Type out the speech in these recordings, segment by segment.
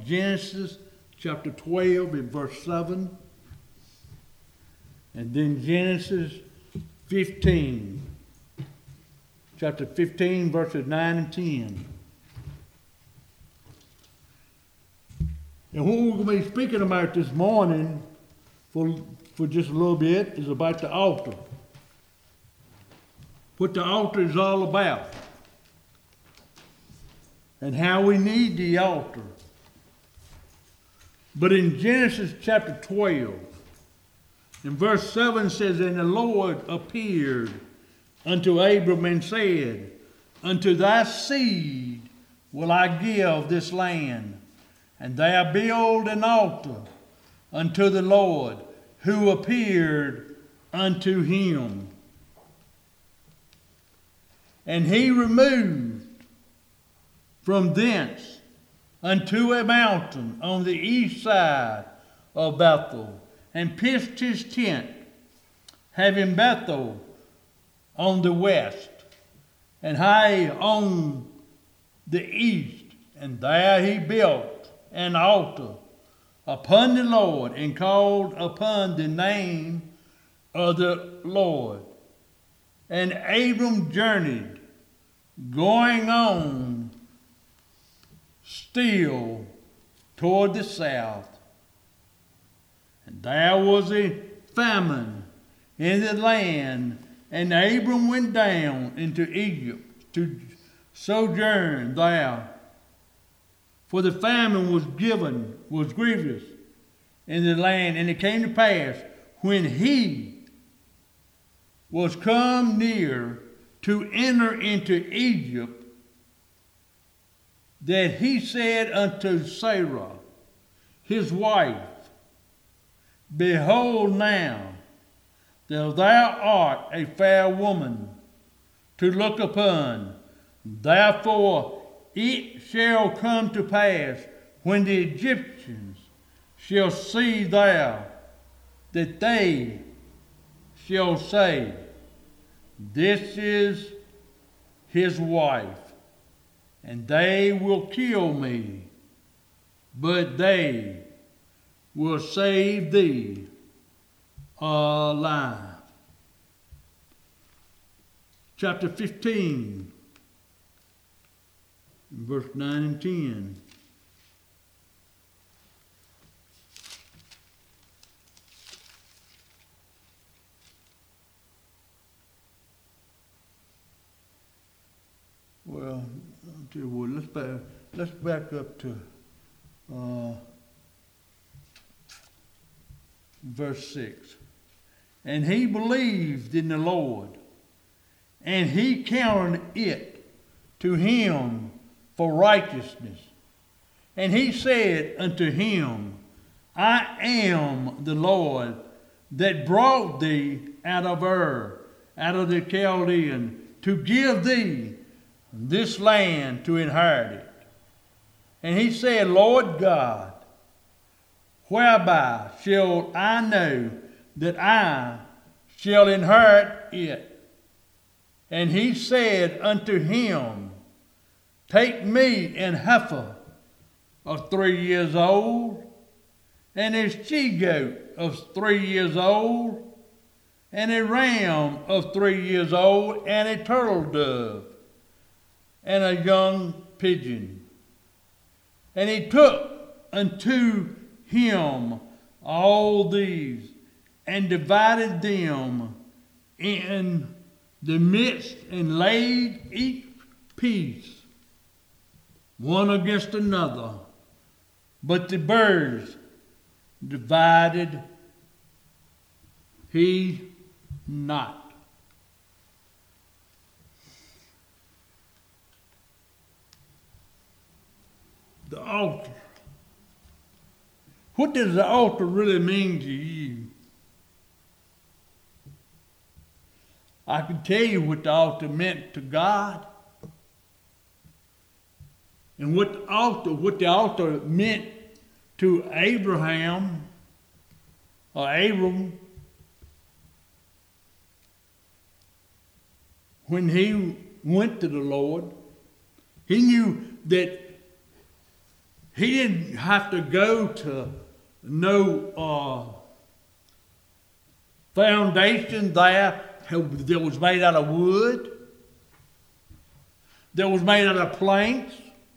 Genesis chapter 12 and verse 7. And then Genesis 15. Chapter 15, verses 9 and 10. And what we're going to be speaking about this morning for just a little bit is about the altar. What the altar is all about. And how we need the altar. But in Genesis chapter 12, in verse 7 says, And the Lord appeared unto Abram and said, Unto thy seed will I give this land, and thou build an altar unto the Lord, who appeared unto him. And he removed from thence unto a mountain on the east side of Bethel, and pitched his tent, having Bethel on the west, and Hai on the east. And there he built an altar upon the Lord, and called upon the name of the Lord. And Abram journeyed, going on still toward the south. And there was a famine in the land, and Abram went down into Egypt to sojourn there. For the famine was grievous in the land. And it came to pass, when he was come near to enter into Egypt, that he said unto Sarah, his wife, Behold now, that thou art a fair woman to look upon. Therefore it shall come to pass, when the Egyptians shall see thou, that they shall say, This is his wife, and they will kill me, but they will save thee alive. Chapter 15, verse 9 and 10. Well, I'll tell you what, let's back up to verse 6. And he believed in the Lord, and he counted it to him for righteousness. And he said unto him, I am the Lord that brought thee out of Ur, out of the Chaldean, to give thee this land to inherit it. And he said, Lord God, whereby shall I know that I shall inherit it? And he said unto him, Take me an heifer of 3 years old, and a she-goat of 3 years old, and a ram of 3 years old, and a turtle dove, and a young pigeon. And he took unto him all these, and divided them in the midst, and laid each piece one against another. But the birds divided he not. The altar. What does the altar really mean to you? I can tell you what the altar meant to God. And what the altar meant to Abraham, or Abram, when he went to the Lord. He knew that He didn't have to go to no foundation there that was made out of wood, that was made out of planks.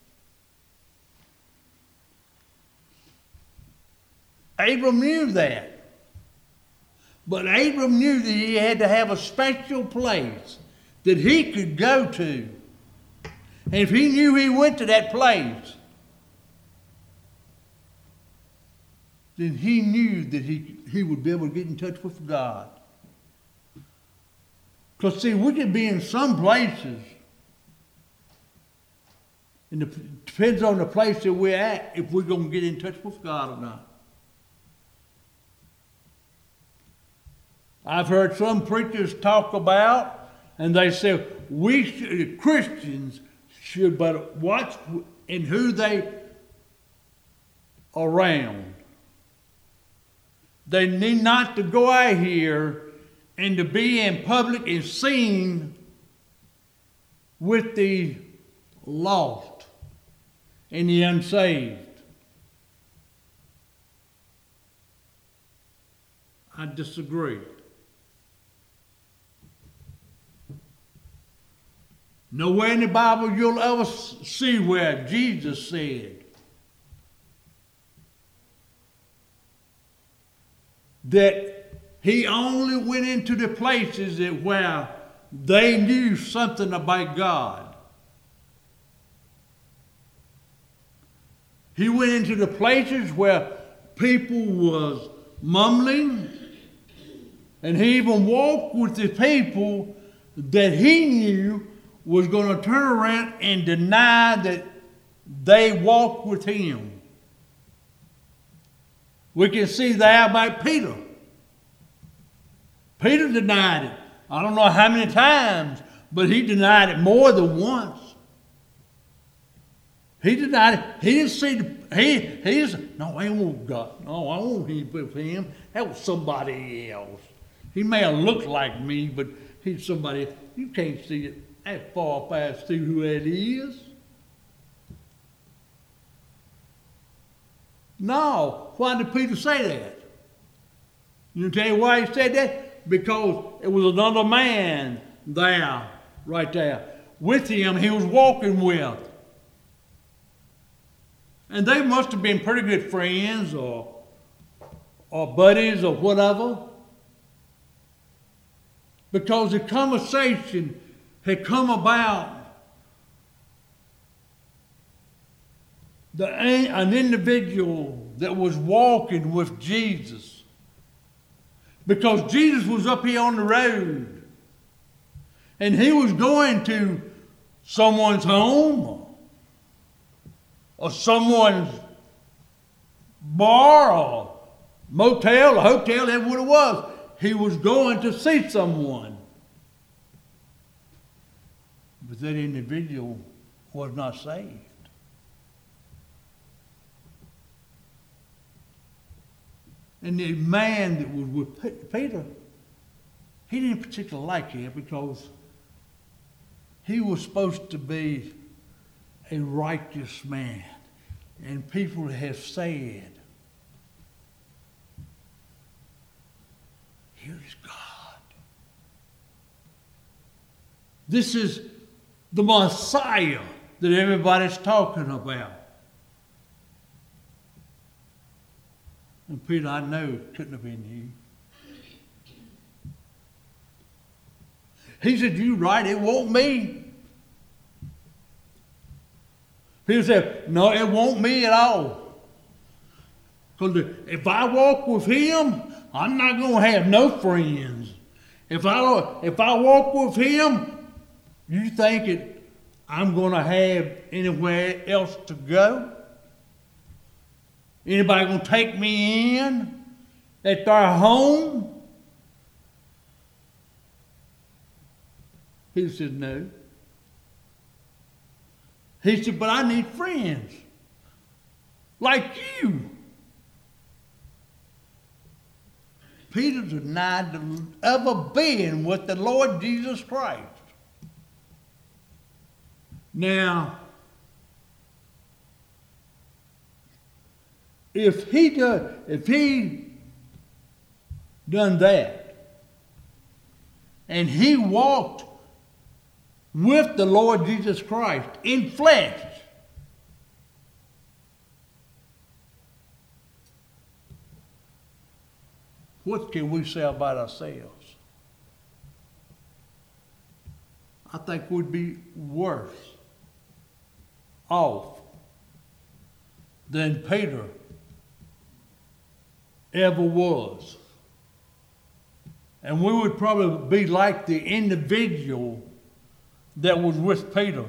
Abram knew that. But Abram knew that he had to have a special place that he could go to. And if he knew he went to that place, then he knew that he would be able to get in touch with God. Because, see, we can be in some places, and it depends on the place that we're at, if we're going to get in touch with God or not. I've heard some preachers talk about, and they say Christians should but watch in who they are around. They need not to go out here and to be in public and seen with the lost and the unsaved. I disagree. Nowhere in the Bible you'll ever see where Jesus said that he only went into the places that where they knew something about God. He went into the places where people was mumbling, and he even walked with the people that he knew was going to turn around and deny that they walked with him. We can see that about Peter. Peter denied it. I don't know how many times, but he denied it more than once. He denied it. He didn't see no, I won't God. No, I won't be with him. That was somebody else. He may have looked like me, but he's somebody. You can't see it that far past through who that is. No. Why did Peter say that? You know, tell you why he said that? Because it was another man there, right there, with him he was walking with. And they must have been pretty good friends or buddies or whatever. Because the conversation had come about an individual that was walking with Jesus. Because Jesus was up here on the road. And he was going to someone's home or someone's bar or motel or hotel, that's what it was. He was going to see someone. But that individual was not saved. And the man that was with Peter, he didn't particularly like him because he was supposed to be a righteous man. And people have said, here's God. This is the Messiah that everybody's talking about. And Peter, I know it couldn't have been you. He said, you right, it won't me. Peter said, no, it won't me at all. Because if I walk with him, I'm not going to have no friends. If I walk with him, you think I'm going to have anywhere else to go? Anybody going to take me in at their home? He said, no. He said, but I need friends like you. Peter denied ever being with the Lord Jesus Christ. Now, if he done that, and he walked with the Lord Jesus Christ in flesh, what can we say about ourselves? I think we'd be worse off than Peter ever was. And we would probably be like the individual that was with Peter.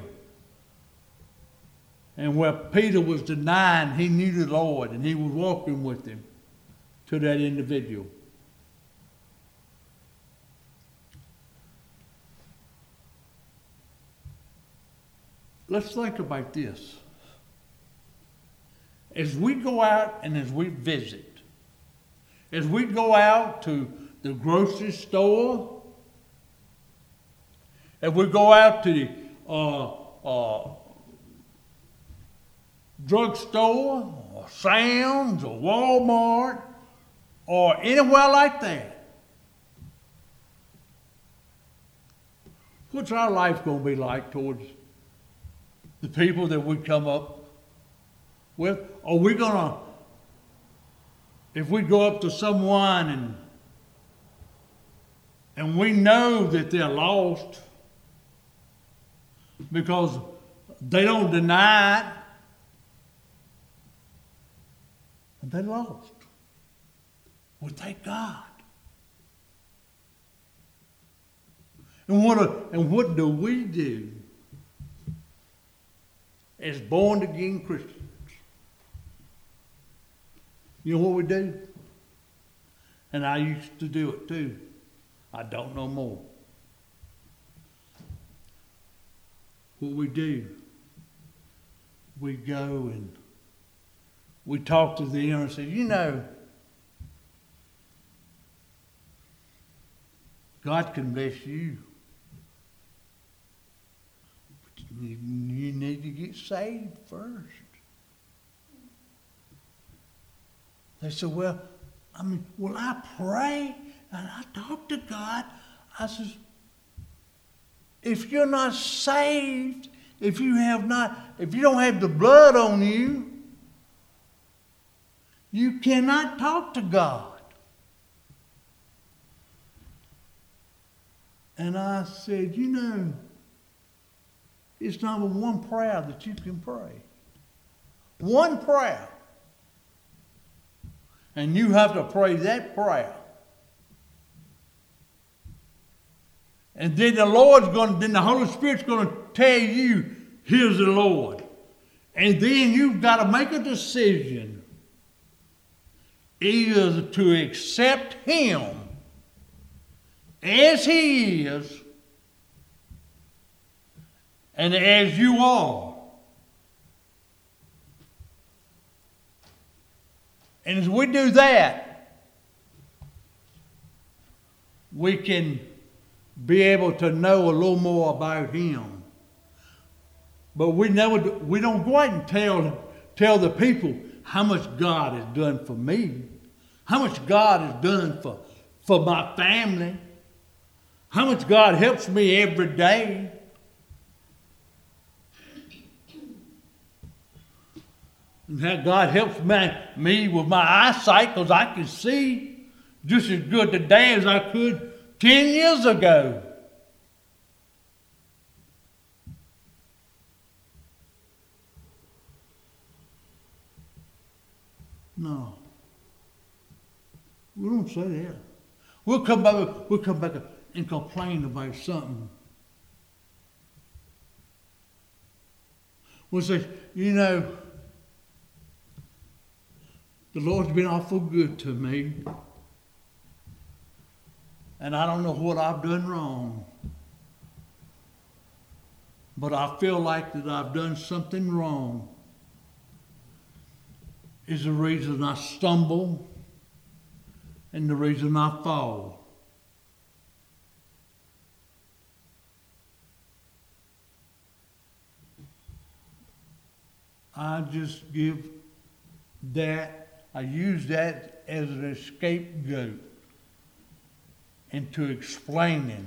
And where Peter was denying he knew the Lord and he was walking with him to that individual. Let's think about this. As we go out and as we visit, as we go out to the grocery store, if we go out to the drugstore, or Sam's, or Walmart, or anywhere like that, what's our life going to be like towards the people that we come up with? Are we going to, if we go up to someone and we know that they're lost because they don't deny it, and they're lost. Well, thank God. And what do we do as born-again Christians? You know what we do? And I used to do it too. I don't know more. What we do, we go and we talk to them and say, you know, God can bless you. But you need to get saved first. They said, well, I pray and I talk to God. I says, if you're not saved, if you don't have the blood on you, you cannot talk to God. And I said, you know, it's not one prayer that you can pray. One prayer. And you have to pray that prayer. And then the Holy Spirit's going to tell you, here's the Lord. And then you've got to make a decision either to accept Him as He is and as you are. And as we do that, we can be able to know a little more about Him. But we don't go out and tell the people how much God has done for me, how much God has done for my family, how much God helps me every day. And how God helps me with my eyesight, because I can see just as good today as I could 10 years ago. No. We don't say that. We'll come back and complain about something. We'll say, you know, the Lord's been awful good to me. And I don't know what I've done wrong. But I feel like that I've done something wrong. Is the reason I stumble and the reason I fall. I just give that I use that as an scapegoat into explaining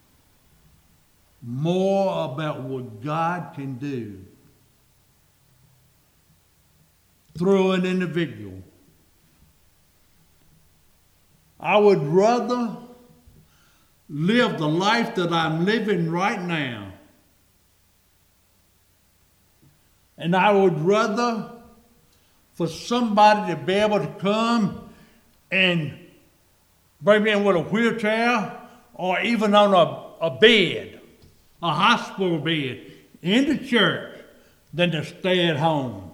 more about what God can do through an individual. I would rather live the life that I'm living right now. And I would rather for somebody to be able to come and bring me in with a wheelchair or even on a bed, a hospital bed, in the church than to stay at home.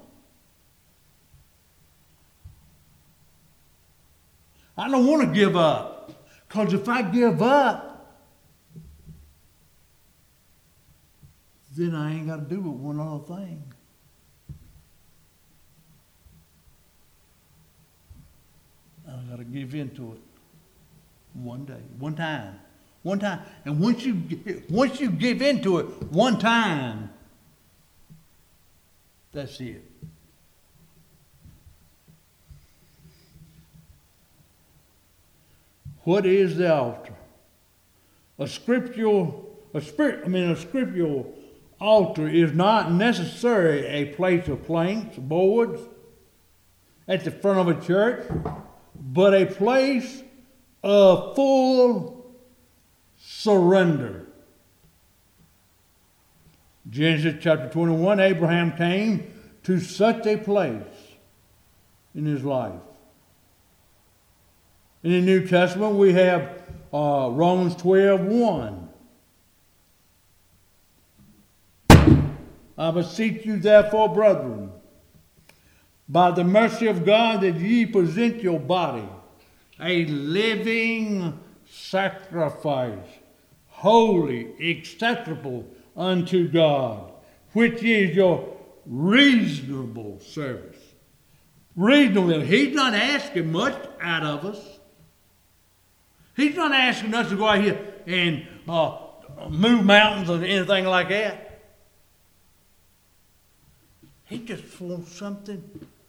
I don't want to give up, because if I give up, then I ain't got to do but one other thing. I got to give in to it one day, one time. And once you give in to it one time, that's it. What is the altar? A scriptural altar is not necessarily a place of planks, boards at the front of a church, but a place of full surrender. Genesis chapter 21, Abraham came to such a place in his life. In the New Testament, we have Romans 12:1. I beseech you, therefore, brethren, by the mercy of God, that ye present your body a living sacrifice, holy, acceptable unto God, which is your reasonable service. Reasonable. He's not asking much out of us. He's not asking us to go out here and move mountains or anything like that. He just wants something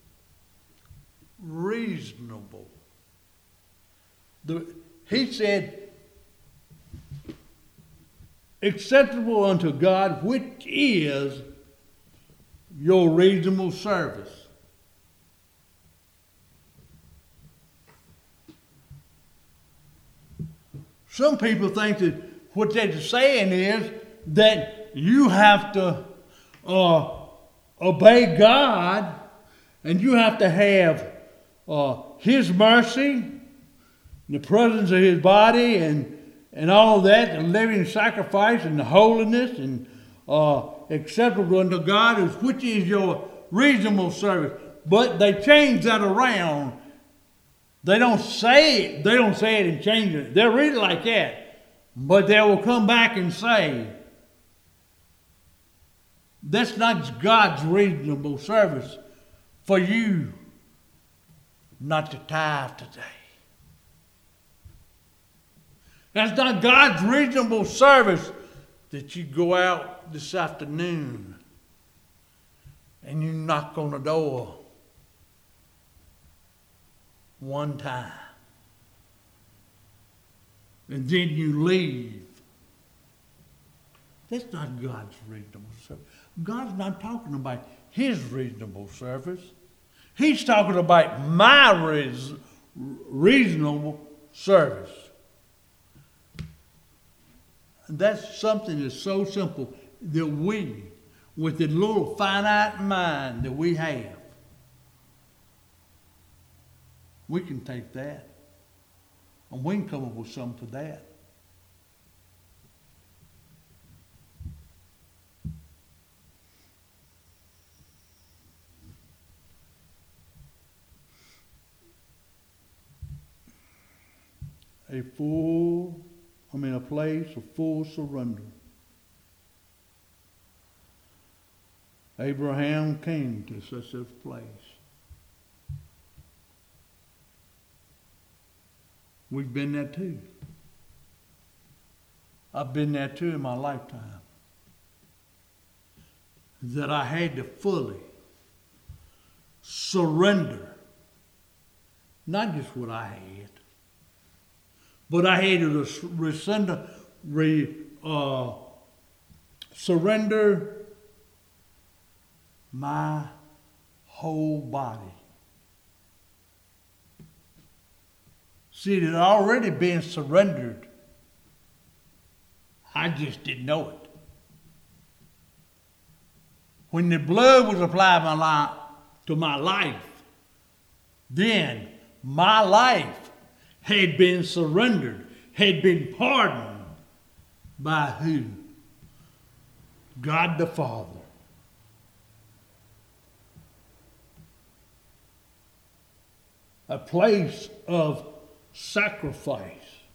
reasonable. He said, acceptable unto God, which is your reasonable service. Some people think that what they're saying is that you have to obey God, and you have to have His mercy, the presence of His body, and all of that, the living sacrifice and the holiness and acceptable unto God, which is your reasonable service. But they change that around. They don't say it and change it. They'll read it like that. But they will come back and say, that's not God's reasonable service for you not to tithe today. That's not God's reasonable service that you go out this afternoon and you knock on the door one time. And then you leave. That's not God's reasonable service. God's not talking about His reasonable service. He's talking about my reasonable service. And that's something that's so simple that we, with the little finite mind that we have, we can take that and we can come up with something for that. A place of full surrender. Abraham came to such a place. We've been there too. I've been there too in my lifetime. That I had to fully surrender not just what I had, but I had to surrender my whole body. See, it had already been surrendered. I just didn't know it. When the blood was applied to my life, then my life had been surrendered, had been pardoned by who? God the Father. A place of sacrifice.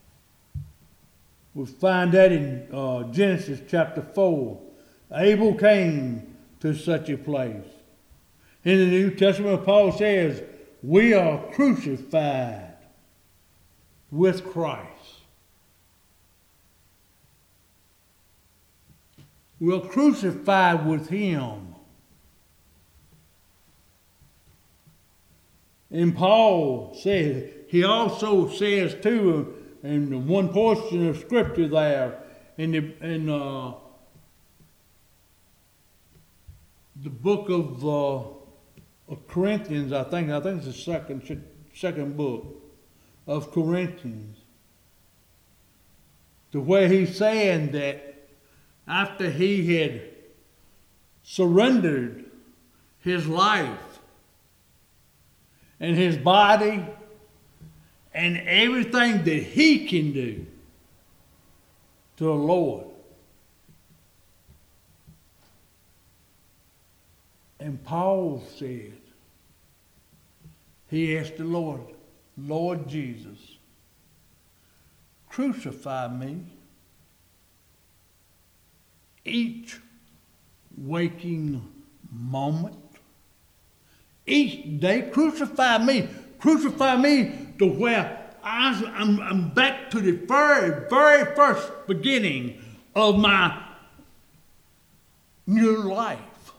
We find that in Genesis chapter 4. Abel came to such a place. In the New Testament, Paul says, we are crucified with Christ. We're crucified with Him. And Paul says, he also says too, in one portion of Scripture there, in the book of Corinthians, I think it's the second book of Corinthians, to where he's saying that after he had surrendered his life and his body and everything that he can do to the Lord. And Paul said, he asked the Lord, Lord Jesus, crucify me each waking moment, each day. Crucify me to where I'm back to the very, very first beginning of my new life.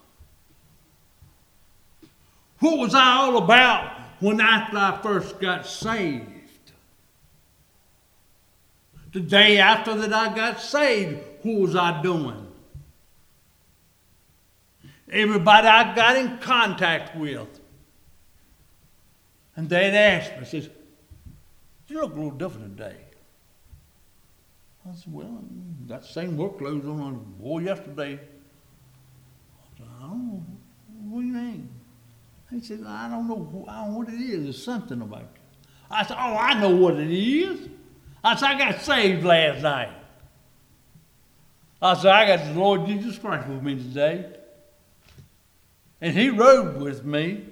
What was I all about when after I first got saved? The day after that I got saved, what was I doing? Everybody I got in contact with, and they'd ask me, says, you look a little different today. I said, well, got the same work clothes on I wore yesterday. I said, I don't know. What do you mean? He said, I don't know what it is. There's something about it. I said, oh, I know what it is. I said, I got saved last night. I said, I got the Lord Jesus Christ with me today. And He rode with me.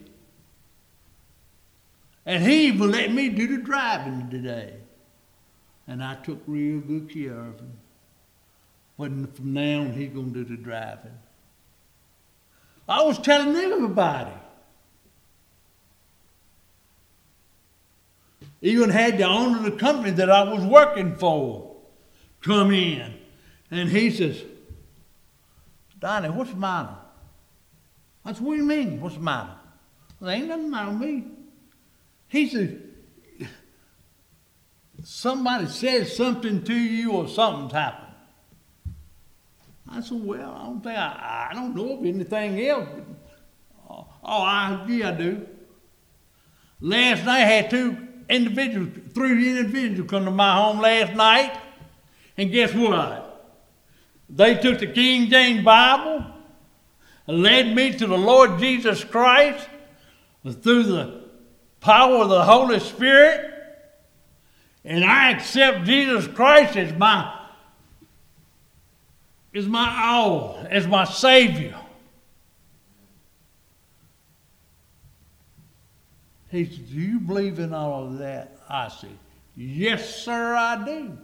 And He even let me do the driving today. And I took real good care of Him. But from now on, He's going to do the driving. I was telling everybody. Even had the owner of the company that I was working for come in. And he says, Donnie, what's the matter? I said, what do you mean, what's the matter? There ain't nothing the matter with me. He said, somebody said something to you or something's happened. I said, well, I don't know of anything else. Yeah, I do. Last night I had three individuals come to my home last night, and guess what? They took the King James Bible and led me to the Lord Jesus Christ through the power of the Holy Spirit, and I accept Jesus Christ as my all, as my Savior. He said, do you believe in all of that? I said, yes, sir, I do.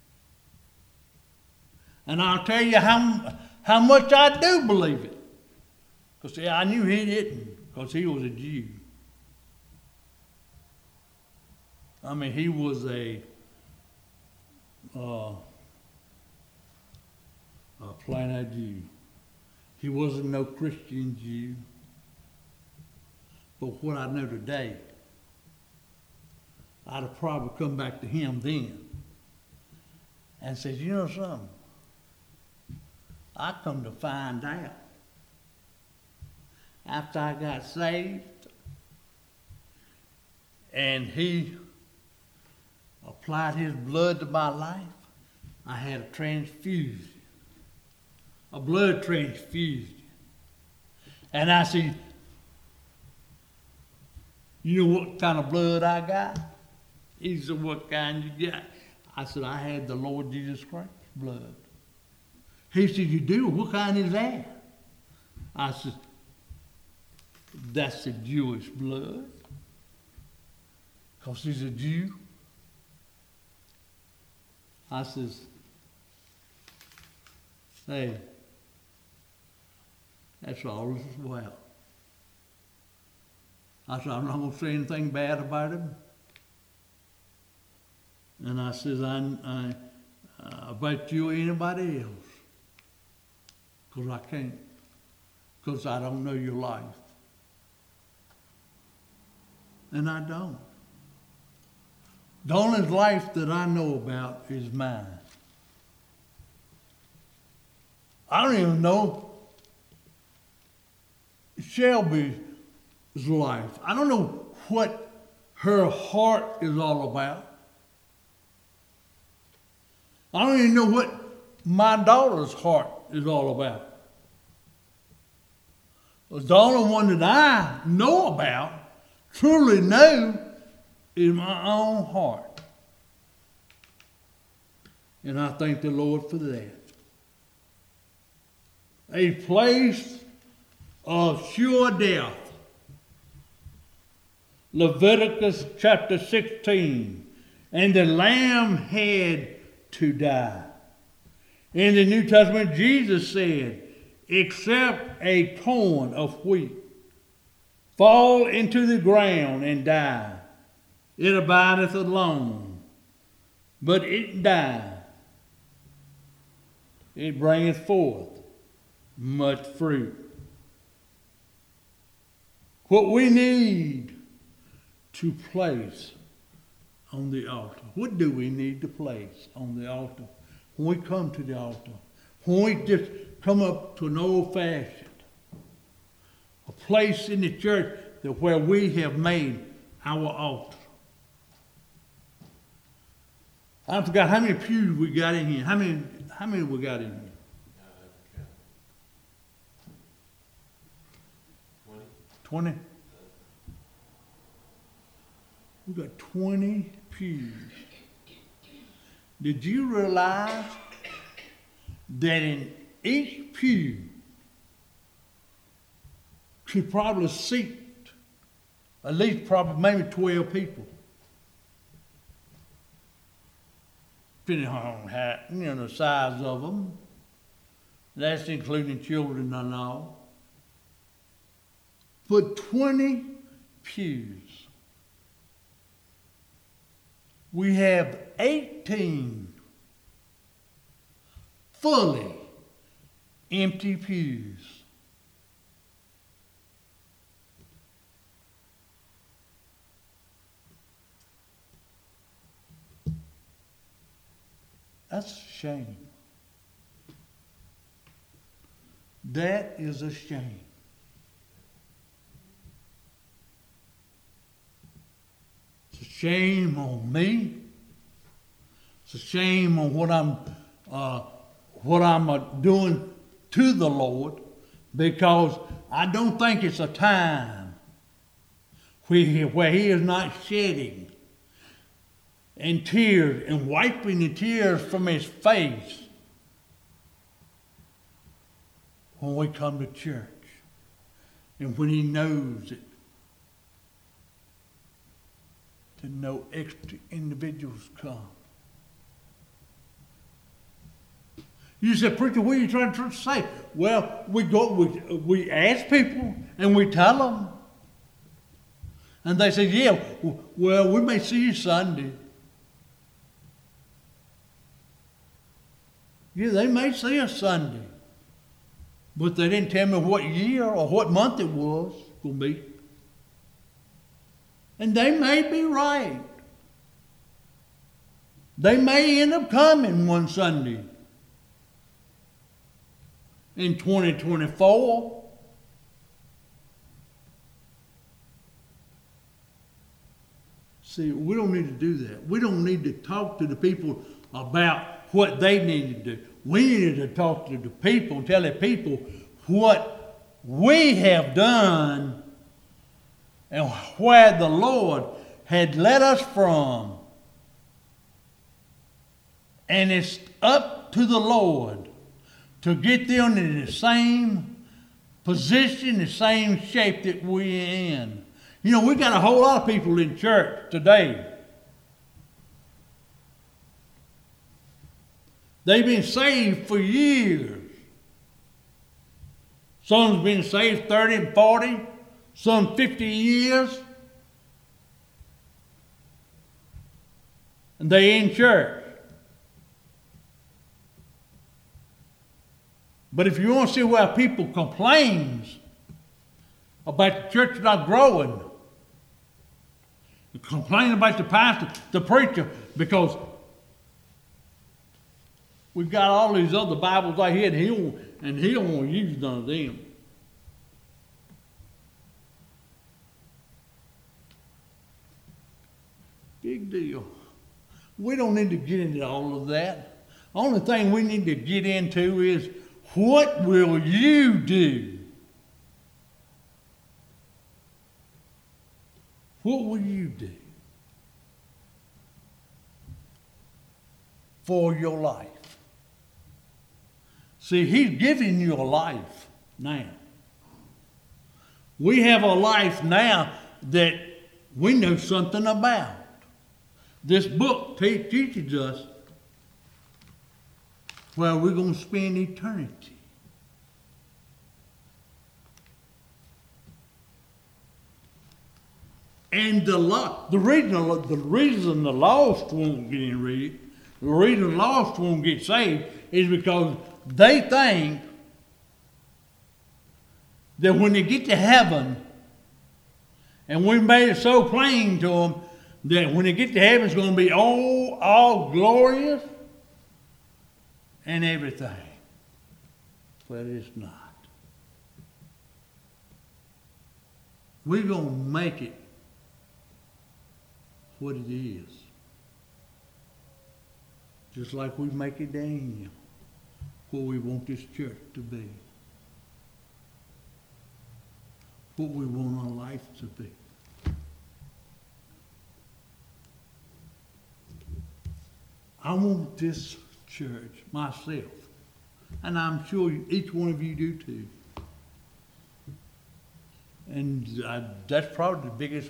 And I'll tell you how much I do believe it. Because I knew he didn't, because he was a Jew. I mean, he was a plain Jew. He wasn't no Christian Jew. But what I know today, I'd have probably come back to him then and said, you know something? I come to find out after I got saved and he applied his blood to my life, I had a transfusion, a blood transfusion. And I said, you know what kind of blood I got? He said, what kind you got? I said, I had the Lord Jesus Christ's blood. He said, you do? What kind is that? I said, that's the Jewish blood. Because he's a Jew. I says, hey, that's all this is about. I said, I'm not going to say anything bad about him. And I says, I about you or anybody else. Because I can't. Because I don't know your life. And I don't. The only life that I know about is mine. I don't even know Shelby's life. I don't know what her heart is all about. I don't even know what my daughter's heart is all about. The only one that I know about, truly know, is my own heart. And I thank the Lord for that. A place of sure death. Leviticus chapter 16. And the Lamb had to die. In the New Testament, Jesus said, except a corn of wheat fall into the ground and die, it abideth alone. But it die, it bringeth forth much fruit. What we need to place on the altar. What do we need to place on the altar? When we come to the altar, when we just come up to an old-fashioned, a place in the church that where we have made our altar. I forgot how many pews we got in here. How many we got in here? 20? We got 20 pews. Did you realize that in each pew could probably seat at least probably maybe 12 people? Depending on how, the size of them. That's including children and all. But 20 pews. We have 18 fully empty pews. That's a shame. That is a shame. It's a shame on me. It's a shame on what I'm doing to the Lord, because I don't think it's a time where He is not shedding and tears and wiping the tears from His face when we come to church and when He knows it. That no extra individuals come. You said, preacher, what are you trying to say? Well, we ask people and we tell them. And they say, yeah, well, we may see you Sunday. Yeah, they may see us Sunday. But they didn't tell me what year or what month it was going to be. And they may be right. They may end up coming one Sunday in 2024. See, we don't need to do that. We don't need to talk to the people about what they need to do. We need to talk to the people and tell the people what we have done and where the Lord had led us from. And it's up to the Lord to get them in the same position, the same shape that we're in. You know, we got a whole lot of people in church today. They've been saved for years. Some's been saved 30 and 40, some 50 years. And they in church. But if you want to see where people complains about the church not growing, complain about the pastor, the preacher, because we've got all these other Bibles out here, and he don't want to use none of them. Big deal. We don't need to get into all of that. Only thing we need to get into is, what will you do? What will you do for your life? See, he's giving you a life now. We have a life now that we know something about. This book teaches us where we're going to spend eternity. And the reason the lost won't get in read, the reason the lost won't get saved is because they think that when they get to heaven, and we made it so plain to them that when they get to heaven it's going to be all glorious and everything. But it's not. We're going to make it what it is. Just like we make it Daniel, what we want this church to be. What we want our life to be. I want this church myself, and I'm sure each one of you do too. And that's probably the biggest,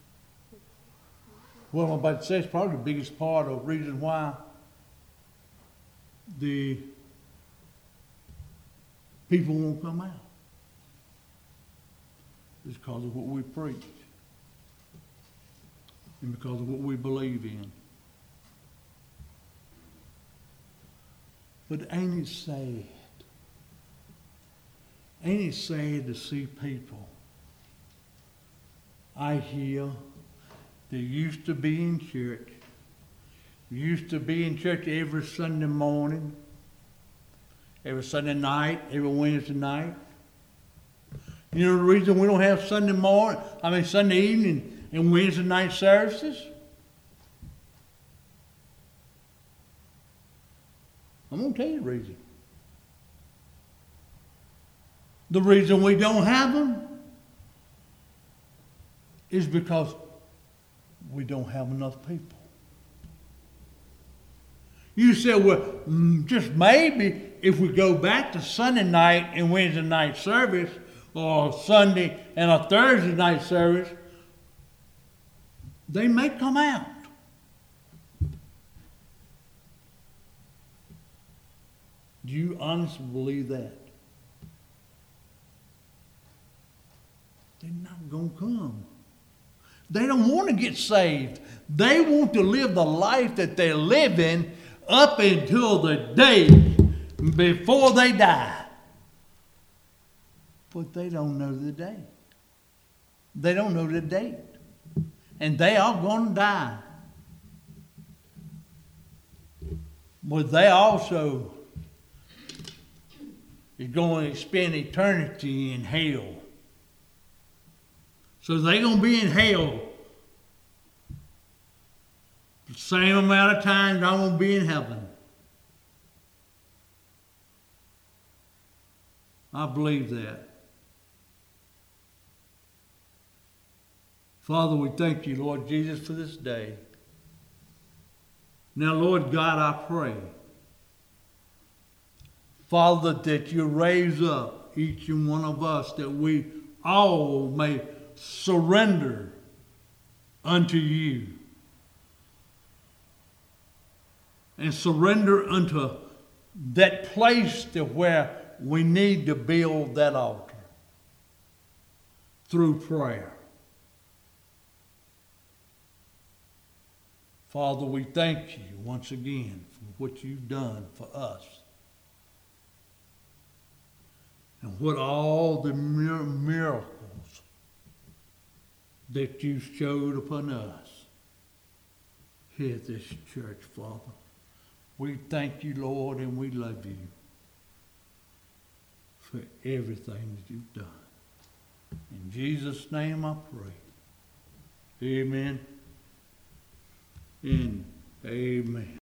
what I'm about to say is probably the biggest part of the reason why the people won't come out. It's because of what we preach and because of what we believe in. But ain't it sad? Ain't it sad to see people I hear that used to be in church, used to be in church every Sunday morning, every Sunday night, every Wednesday night. You know the reason we don't have Sunday evening and Wednesday night services? I'm going to tell you the reason. The reason we don't have them is because we don't have enough people. You said, well, just maybe if we go back to Sunday night and Wednesday night service, or Sunday and a Thursday night service, they may come out. Do you honestly believe that? They're not going to come. They don't want to get saved. They want to live the life that they're living up until the day before they die. But they don't know the day. They don't know the date. And they are going to die. But they also is going to spend eternity in hell. So they're going to be in hell the same amount of time I'm going to be in heaven. I believe that. Father, we thank you, Lord Jesus, for this day. Now, Lord God, I pray, Father, that you raise up each and one of us, that we all may surrender unto you. And surrender unto that place to where we need to build that altar through prayer. Father, we thank you once again for what you've done for us. And what all the miracles that you showed upon us here at this church, Father. We thank you, Lord, and we love you for everything that you've done. In Jesus' name I pray. Amen and amen.